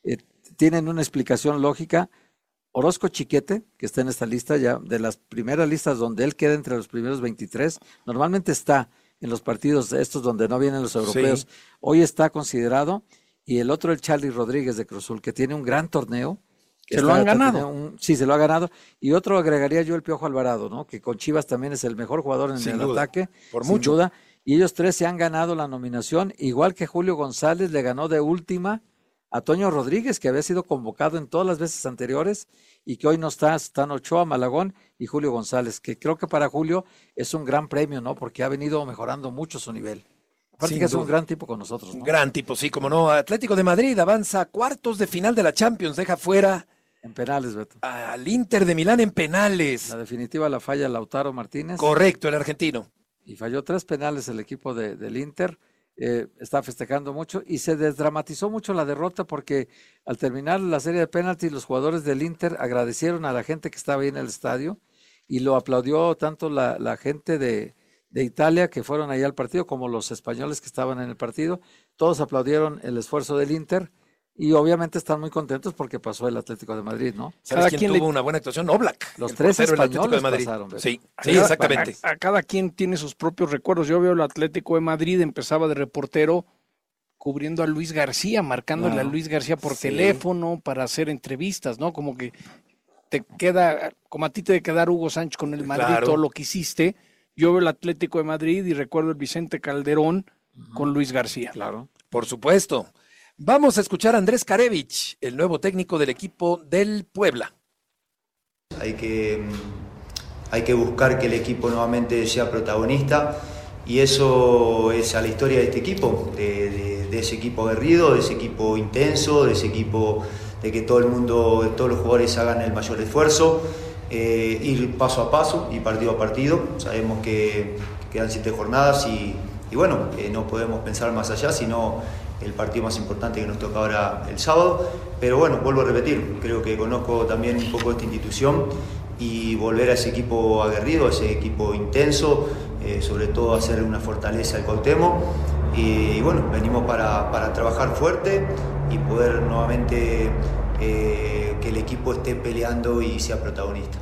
tienen una explicación lógica. Orozco Chiquete, que está en esta lista ya, de las primeras listas donde él queda entre los primeros 23, normalmente está en los partidos estos donde no vienen los europeos, sí. Hoy está considerado, y el otro, el Charlie Rodríguez de Cruz Azul, que tiene un gran torneo. ¿Se lo han ganado? Sí, se lo ha ganado. Y otro agregaría yo, el Piojo Alvarado, ¿no? Que con Chivas también es el mejor jugador en el ataque, sin duda. Y ellos 3 se han ganado la nominación, igual que Julio González le ganó de última a Toño Rodríguez, que había sido convocado en todas las veces anteriores y que hoy no está. Están Ochoa, Malagón y Julio González, que creo que para Julio es un gran premio, ¿no? Porque ha venido mejorando mucho su nivel. Aparte que es un gran tipo con nosotros, ¿no? Un gran tipo, sí, como no. Atlético de Madrid avanza a cuartos de final de la Champions, deja fuera en penales, Beto, al Inter de Milán en penales. La definitiva la falla Lautaro Martínez. Correcto, el argentino. Y falló 3 penales el equipo del Inter. Está festejando mucho y se desdramatizó mucho la derrota, porque al terminar la serie de penaltis los jugadores del Inter agradecieron a la gente que estaba ahí en el estadio y lo aplaudió tanto la gente de Italia que fueron ahí al partido como los españoles que estaban en el partido. Todos aplaudieron el esfuerzo del Inter y obviamente están muy contentos porque pasó el Atlético de Madrid, ¿no? ¿Sabes quién tuvo una buena actuación? Oblak. Los 3 españoles pasaron. Sí, exactamente. A cada quien tiene sus propios recuerdos. Yo veo el Atlético de Madrid, empezaba de reportero cubriendo a Luis García, marcándole a Luis García por teléfono para hacer entrevistas, ¿no? Como que te queda, como a ti te debe quedar Hugo Sánchez con el Madrid, todo lo que hiciste. Yo veo el Atlético de Madrid y recuerdo el Vicente Calderón con Luis García. Claro, por supuesto. Vamos a escuchar a Andrés Karevich, el nuevo técnico del equipo del Puebla. Hay que buscar que el equipo nuevamente sea protagonista, y eso es a la historia de este equipo, de ese equipo aguerrido, de ese equipo intenso, de ese equipo de que todo el mundo, todos los jugadores hagan el mayor esfuerzo, ir paso a paso y partido a partido. Sabemos que quedan 7 jornadas y bueno, no podemos pensar más allá, sino el partido más importante que nos toca ahora el sábado. Pero bueno, vuelvo a repetir, creo que conozco también un poco esta institución, y volver a ese equipo aguerrido, a ese equipo intenso, sobre todo hacer una fortaleza al Cuauhtémoc, y bueno, venimos para trabajar fuerte y poder nuevamente que el equipo esté peleando y sea protagonista.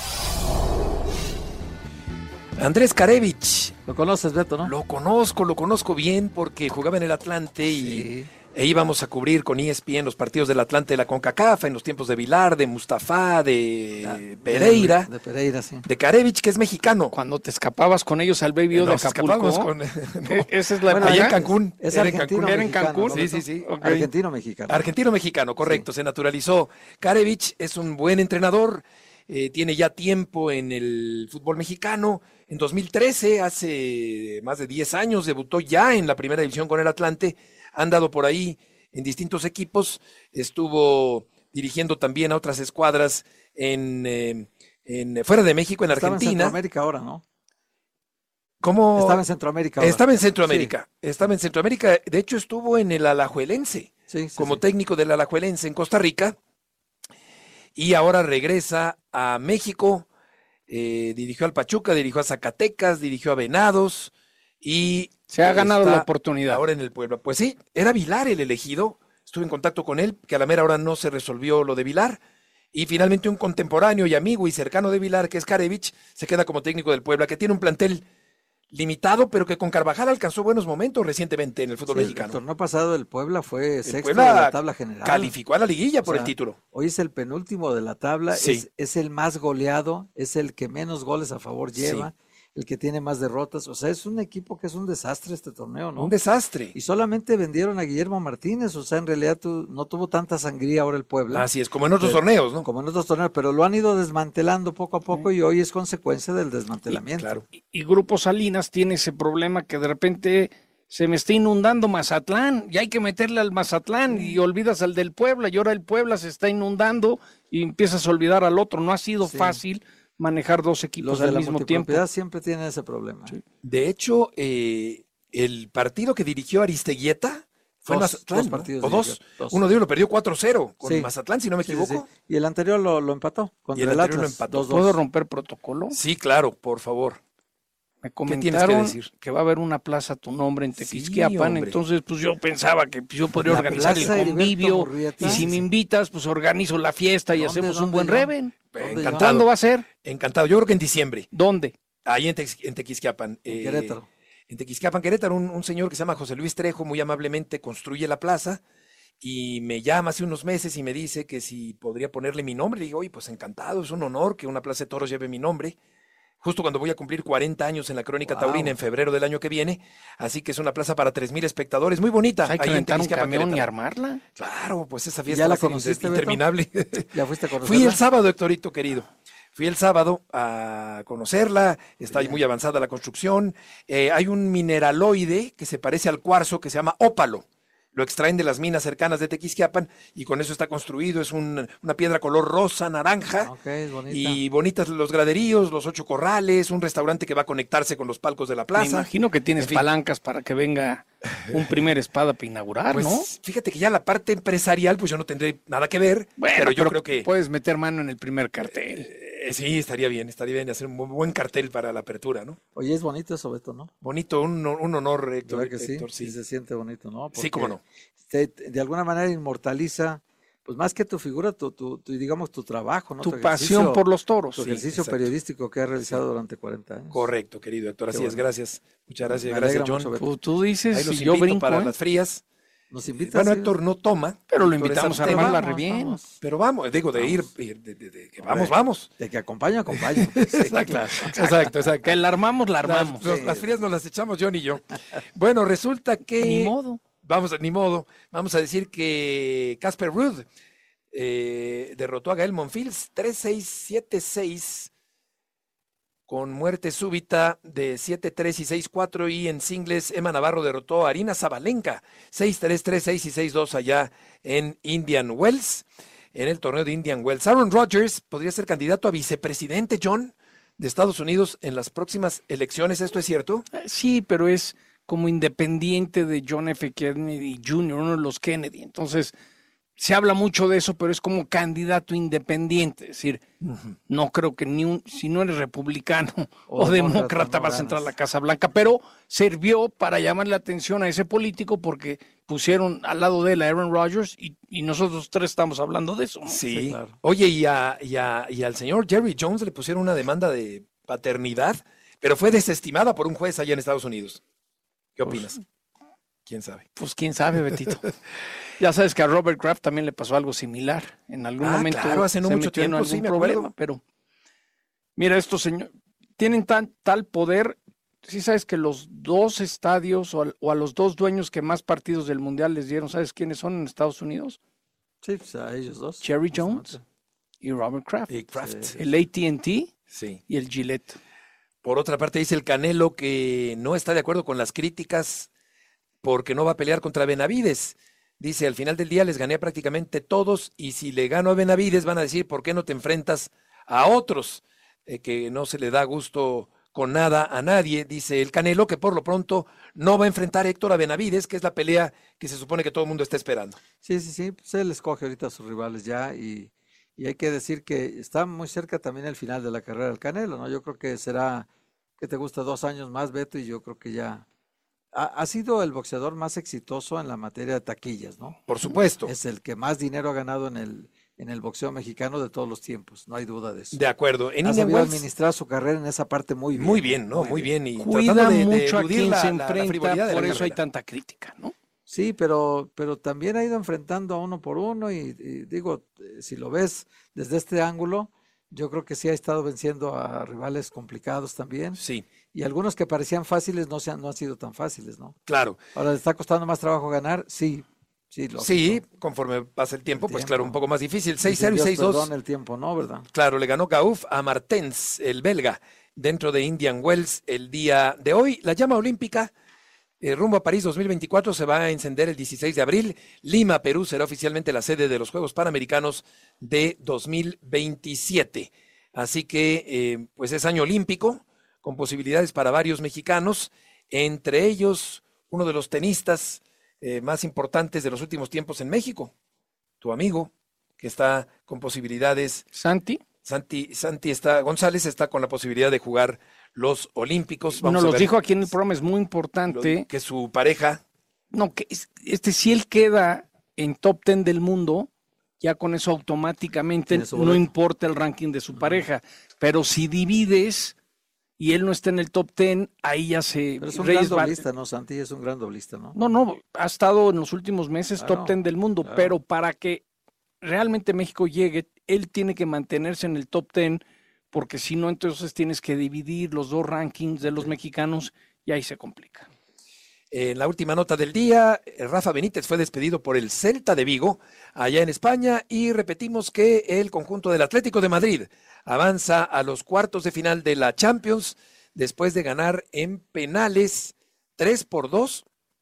Andrés Karevich. ¿Lo conoces, Beto, no? Lo conozco bien porque jugaba en el Atlante y e íbamos a cubrir con ESPN los partidos del Atlante de la CONCACAF en los tiempos de Vilar, de Mustafa, de Pereira, de Pereira, sí. de Karevich, que es mexicano. Cuando te escapabas con ellos al Baby O de Acapulco. Esa es la allá en Cancún. Era en Cancún. Sí, sí, sí. Okay. Argentino-mexicano. Argentino-mexicano, correcto, sí. Se naturalizó. Karevich es un buen entrenador, tiene ya tiempo en el fútbol mexicano. En 2013, hace más de 10 años, debutó ya en la primera división con el Atlante. Ha andado por ahí en distintos equipos, estuvo dirigiendo también a otras escuadras fuera de México, en Argentina. Estaba en Centroamérica ahora, ¿no? ¿Cómo? Estaba en Centroamérica ahora. Estaba en Centroamérica, Sí. estaba en Centroamérica. De hecho, estuvo en el Alajuelense, como técnico del Alajuelense en Costa Rica, y ahora regresa a México. Dirigió al Pachuca, dirigió a Zacatecas, dirigió a Venados y se ha ganado la oportunidad. Ahora en el Puebla. Pues sí, era Vilar el elegido. Estuve en contacto con él, que a la mera hora no se resolvió lo de Vilar. Y finalmente un contemporáneo y amigo y cercano de Vilar, que es Karevich, se queda como técnico del Puebla, que tiene un plantel limitado, pero que con Carvajal alcanzó buenos momentos recientemente en el fútbol mexicano. El torneo pasado el Puebla fue sexto Puebla de la tabla general. Calificó a la liguilla por el título. Hoy es el penúltimo de la tabla, Sí. es el más goleado, es el que menos goles a favor lleva, el que tiene más derrotas. O sea, es un equipo que es un desastre este torneo, ¿no? Un desastre. Y solamente vendieron a Guillermo Martínez, o sea, en realidad no tuvo tanta sangría ahora el Puebla. Así es, como en otros torneos, ¿no? Como en otros torneos, pero lo han ido desmantelando poco a poco y hoy es consecuencia del desmantelamiento. Claro. Y Grupo Salinas tiene ese problema que de repente se me está inundando Mazatlán y hay que meterle al Mazatlán y olvidas al del Puebla y ahora el Puebla se está inundando y empiezas a olvidar al otro. No ha sido fácil manejar dos equipos al mismo tiempo. Los de la siempre tienen ese problema. Sí. De hecho, el partido que dirigió Aristeguieta fue en Mazatlán, dos partidos, ¿no? Dos. Uno de ellos lo perdió 4-0 con Mazatlán, si no me equivoco. Sí. Y el anterior lo empató contra el Atlas. Lo empató. 2-2. ¿Puedo romper protocolo? Sí, claro, por favor. Me comentaron que va a haber una plaza a tu nombre en Tequisquiapan, entonces pues yo pensaba que yo podría organizar el convivio y si me invitas pues organizo la fiesta y hacemos un buen reven. Encantado. ¿Cuándo va a ser? Encantado, yo creo que en diciembre. ¿Dónde? Ahí en Tequisquiapan. Querétaro. En Tequisquiapan, Querétaro, un señor que se llama José Luis Trejo muy amablemente construye la plaza y me llama hace unos meses y me dice que si podría ponerle mi nombre. Le digo, oye, pues encantado, es un honor que una plaza de toros lleve mi nombre. Justo cuando voy a cumplir 40 años en la Crónica Taurina en febrero del año que viene, así que es una plaza para 3,000 espectadores, muy bonita. Hay que rentar un camión y armarla. Claro, pues esa fiesta ¿Ya la va a ser conociste, interminable. ¿Ya fuiste a conocerla? Fui el sábado, Héctorito querido. Fui el sábado a conocerla, está muy avanzada la construcción. Hay un mineraloide que se parece al cuarzo que se llama ópalo. Lo extraen de las minas cercanas de Tequisquiapan y con eso está construido. Es una piedra color rosa, naranja. Es bonita. Y bonitas los graderíos, los 8 corrales, un restaurante que va a conectarse con los palcos de la plaza. Me imagino que tienes palancas para que venga un primer espada para inaugurar, pues, ¿no? Fíjate que ya la parte empresarial, pues yo no tendré nada que ver, bueno, pero yo creo que puedes meter mano en el primer cartel. Sí, estaría bien hacer un buen cartel para la apertura, ¿no? Oye, es bonito eso, Beto, ¿no? Bonito, un honor, Héctor. ¿Verdad que Héctor, sí, se siente bonito, ¿no? Porque sí, cómo no. De alguna manera inmortaliza, pues más que tu figura, digamos, tu trabajo, ¿no? Tu pasión por los toros. Tu ejercicio periodístico que has realizado durante 40 años. Correcto, querido Héctor, así es, gracias. Muchas gracias, Me gracias, alegra John. mucho, Tú dices, ahí los si yo invito brinco, para las frías. Nos invitas. Bueno, Héctor no toma. Pero lo Héctor invitamos a es armarla abstemo. re bien. Pero vamos, digo, de ir, que vamos. De que acompaño. Exacto. Que la armamos. Las frías nos las echamos John y yo. Bueno, resulta que... Ni modo. Ni modo. Vamos a decir que Casper Ruud derrotó a Gael Monfils 3-6, 7-6 con muerte súbita de 7-3 y 6-4, y en singles Emma Navarro derrotó a Arina Zabalenka 6-3, 3-6 y 6-2 allá en Indian Wells, en el torneo de Indian Wells. Aaron Rodgers podría ser candidato a vicepresidente, John, de Estados Unidos en las próximas elecciones, ¿esto es cierto? Sí, pero es como independiente de John F. Kennedy Jr., uno de los Kennedy. Entonces, se habla mucho de eso, pero es como candidato independiente. Es decir, no creo que si no eres republicano o demócrata vas a entrar a la Casa Blanca, pero sirvió para llamarle la atención a ese político porque pusieron al lado de él a Aaron Rodgers y nosotros tres estamos hablando de eso, ¿no? Sí, claro. Oye, y al señor Jerry Jones le pusieron una demanda de paternidad, pero fue desestimada por un juez allá en Estados Unidos. ¿Qué opinas? ¿Quién sabe? Pues quién sabe, Betito. Ya sabes que a Robert Kraft también le pasó algo similar. En algún momento claro, hace no mucho tiempo, algún sí, me problema, acuerdo. pero mira, estos señores tienen tal poder. Sí sabes que los dos estadios o a los dos dueños que más partidos del Mundial les dieron, ¿sabes quiénes son en Estados Unidos? Sí, pues a ellos dos. Jerry Jones y Robert Kraft. Y Kraft. El AT&T Sí. y el Gillette. Por otra parte, dice el Canelo que no está de acuerdo con las críticas porque no va a pelear contra Benavides. Dice, al final del día les gané a prácticamente todos y si le gano a Benavides van a decir, ¿por qué no te enfrentas a otros? Que no se le da gusto con nada a nadie, dice el Canelo, que por lo pronto no va a enfrentar a Héctor a Benavides, que es la pelea que se supone que todo el mundo está esperando. Sí, pues él escoge ahorita a sus rivales ya y hay que decir que está muy cerca también el final de la carrera del Canelo, ¿no? Yo creo que será, que te gusta 2 años más, Beto, y yo creo que ya ha sido el boxeador más exitoso en la materia de taquillas, ¿no? Por supuesto. Es el que más dinero ha ganado en el boxeo mexicano de todos los tiempos, no hay duda de eso. De acuerdo. En ha Indian sabido Wells, administrar su carrera en esa parte muy bien. muy bien, ¿no? Muy bien. Y Cuida tratando de mucho a eludir quien la- se la- la enfrenta, frivolidad de la por eso hay carrera. tanta crítica, ¿no? Sí, pero también ha ido enfrentando a uno por uno y digo, si lo ves desde este ángulo, yo creo que sí ha estado venciendo a rivales complicados también. Sí. Y algunos que parecían fáciles no han sido tan fáciles, ¿no? Claro. Ahora, ¿le está costando más trabajo ganar? Sí, lógico. Sí, conforme pasa el tiempo, pues claro, un poco más difícil. 6-0 y Dios 6-2. perdone el tiempo, ¿no? ¿Verdad? Claro, le ganó Gauf a Martens, el belga, dentro de Indian Wells el día de hoy. La llama olímpica rumbo a París 2024 se va a encender el 16 de abril. Lima, Perú, será oficialmente la sede de los Juegos Panamericanos de 2027. Así que, pues es año olímpico, con posibilidades para varios mexicanos, entre ellos uno de los tenistas más importantes de los últimos tiempos en México, tu amigo, que está con posibilidades. Santi González está con la posibilidad de jugar los Olímpicos. Nos los dijo aquí en el programa, es muy importante. Que su pareja. No, que si él queda en top 10 del mundo, ya con eso automáticamente no importa el ranking de su pareja. Pero si divides y él no está en el top 10, ahí ya se... Pero es un gran doblista, ¿no, Santi? Es un gran doblista, ¿no? No, ha estado en los últimos meses Claro, top 10 del mundo, claro. pero para que realmente México llegue, él tiene que mantenerse en el top 10, porque si no, entonces tienes que dividir los dos rankings de los mexicanos y ahí se complica. En la última nota del día, Rafa Benítez fue despedido por el Celta de Vigo, allá en España, y repetimos que el conjunto del Atlético de Madrid avanza a los cuartos de final de la Champions después de ganar en penales 3-2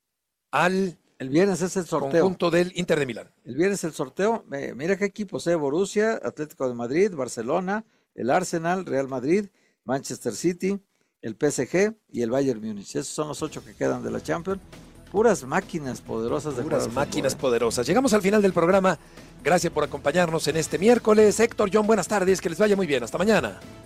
al El viernes es el sorteo. conjunto del Inter de Milán. El viernes el sorteo. Mira qué equipos, Borussia, Atlético de Madrid, Barcelona, el Arsenal, Real Madrid, Manchester City, el PSG y el Bayern Múnich. Esos son los 8 que quedan de la Champions. Puras máquinas poderosas de Puras jugar al máquinas fútbol. poderosas. Llegamos al final del programa. Gracias por acompañarnos en este miércoles. Héctor, John, buenas tardes. Que les vaya muy bien. Hasta mañana.